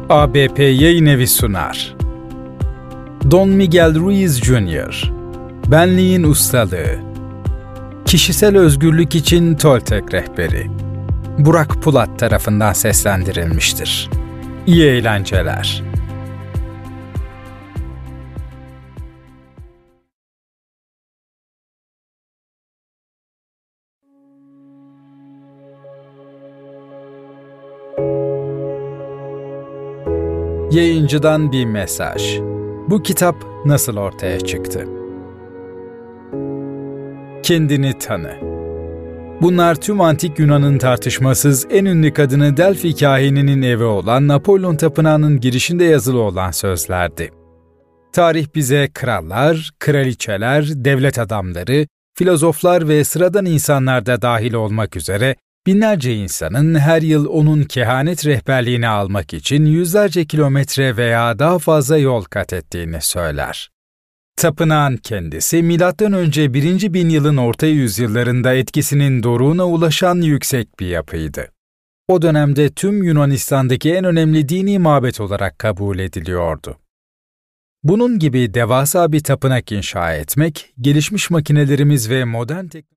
ABP Yayın Evi sunar. Don Miguel Ruiz Jr. Benliğin Ustalığı. Kişisel Özgürlük için Toltek Rehberi. Burak Pulat tarafından seslendirilmiştir. İyi eğlenceler. Yayıncıdan bir mesaj. Bu kitap nasıl ortaya çıktı? Kendini tanı. Bunlar tüm antik Yunan'ın tartışmasız en ünlü kadını Delphi kahininin evi olan Apollon Tapınağı'nın girişinde yazılı olan sözlerdi. Tarih bize krallar, kraliçeler, devlet adamları, filozoflar ve sıradan insanlar da dahil olmak üzere binlerce insanın her yıl onun kehanet rehberliğini almak için yüzlerce kilometre veya daha fazla yol kat ettiğini söyler. Tapınağın kendisi M.Ö. 1. bin yılın orta yüzyıllarında etkisinin doruğuna ulaşan yüksek bir yapıydı. O dönemde tüm Yunanistan'daki en önemli dini mabet olarak kabul ediliyordu. Bunun gibi devasa bir tapınak inşa etmek, gelişmiş makinelerimiz ve modern teknoloji